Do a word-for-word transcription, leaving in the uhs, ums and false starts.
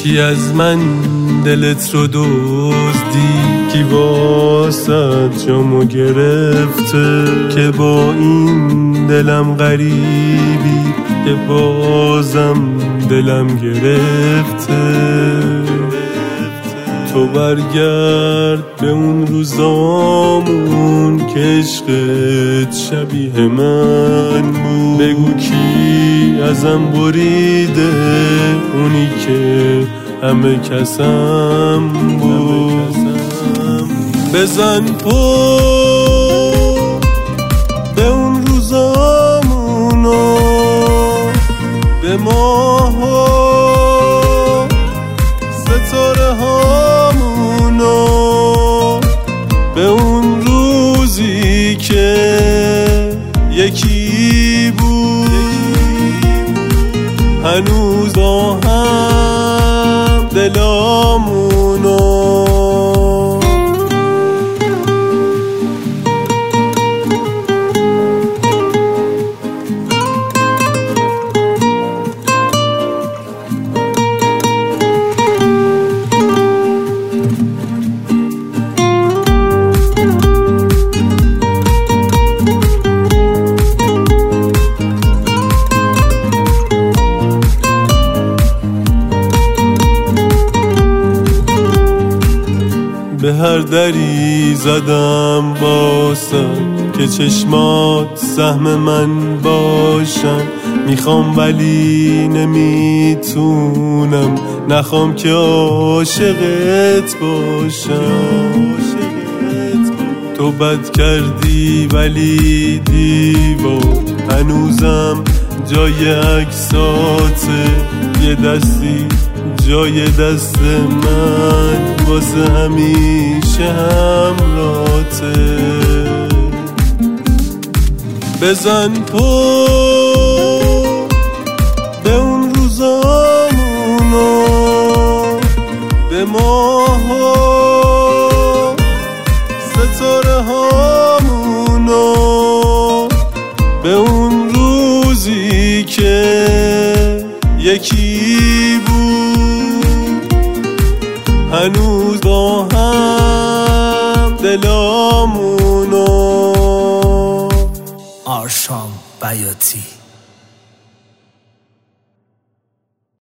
کی از من دلت رو دزدی، کی واسه جامو گرفته که با این دلم غریبی که بازم دلم گرفته. تو برگرد به اون روزامون که عشقت شبیه من بود، بگو کی ازم بریده اونی که همه کسم بود. بزن پا به اون روزامونو، به ماها ستاره هامونو، به اون روزی که یکی بود هنوز با هم دلامونو. به هر دری زدم باسم که چشمات سهم من باشن، میخوام ولی نمیتونم، نخوام که عاشقت باشم. تو بد کردی ولی دیوار هنوزم جای عکساته، یه دستی جای دست من واسه همیشه همراته. بزن پا به اون روزامونو، به ماها ستاره هامونو، به اون روزی که یکی بود هنوز با هم دلامونو. آرشام بیاتی.